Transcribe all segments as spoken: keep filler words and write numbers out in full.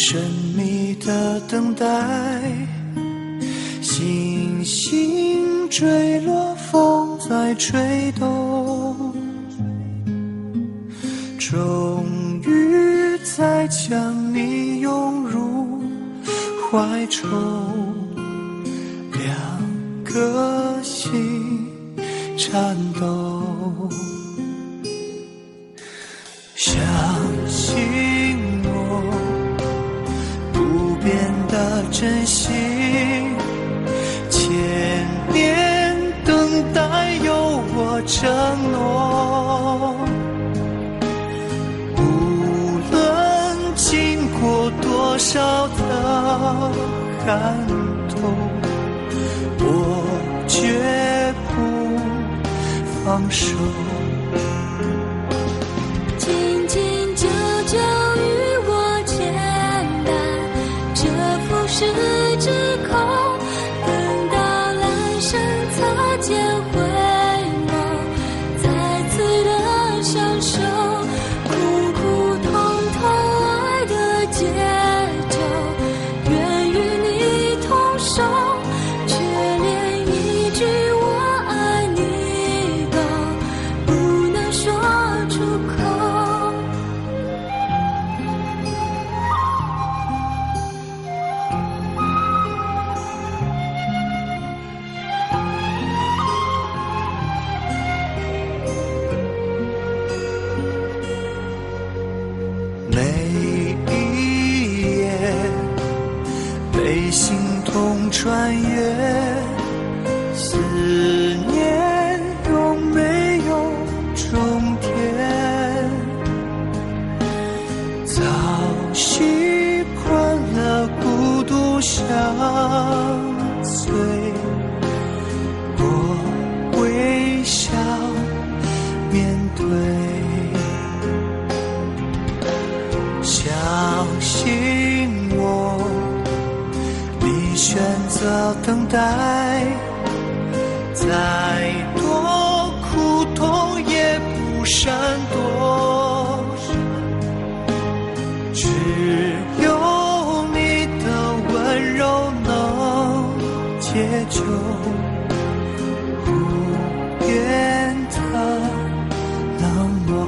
神秘的等待，星星坠落，风在吹动，终于再将你拥入怀中，两颗心颤抖，相信我不变的真心，千年等待有我承诺，无论经过多少的寒冬，我绝不放手。 紧紧久久与我牵绊，这浮世之空，等到来生擦肩回眸，再次的相守，苦苦痛痛爱的节奏，愿与你同守，却连一句我爱你都不能说出口。 每一夜被心痛穿越，思念永没有终点，早习惯了孤独相随，我微笑面对，相信我，你选择等待，再多苦痛也不闪躲，只有你的温柔能解救不愿的冷漠。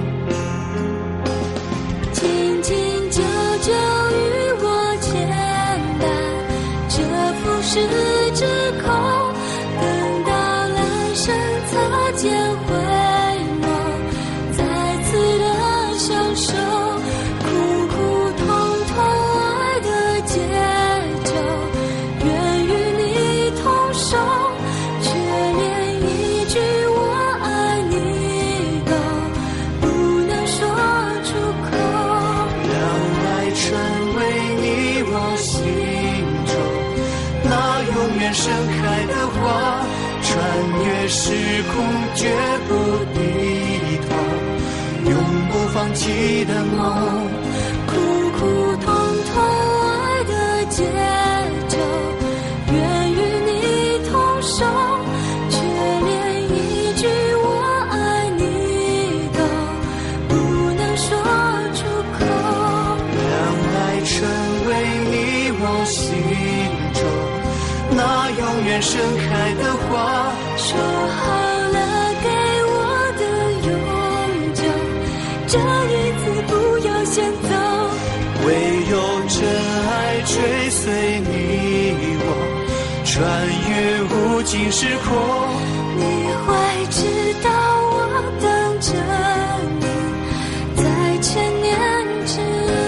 紧紧久久与我牵绊，这浮世之空，等到来生擦肩回眸，再次的相守，苦苦痛痛爱的节奏，愿与你同守，却连一句我爱你都不能说出口。 让爱成为你我心中那永远盛开的花，穿越时空绝不低头，永不放弃的梦， 苦苦痛痛爱的节奏，愿与你同守，却连一句我爱你都不能说出口。 让爱成为你我心中那永远盛开的花， 说好了给我的永久，这一次不要先走， 唯有真爱追随你我，穿越无尽时空。 你会知道我等着你，在千年之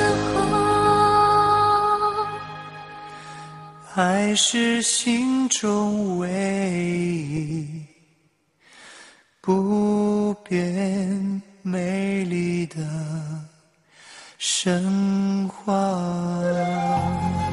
后。 爱是心中唯一不变美丽的神话。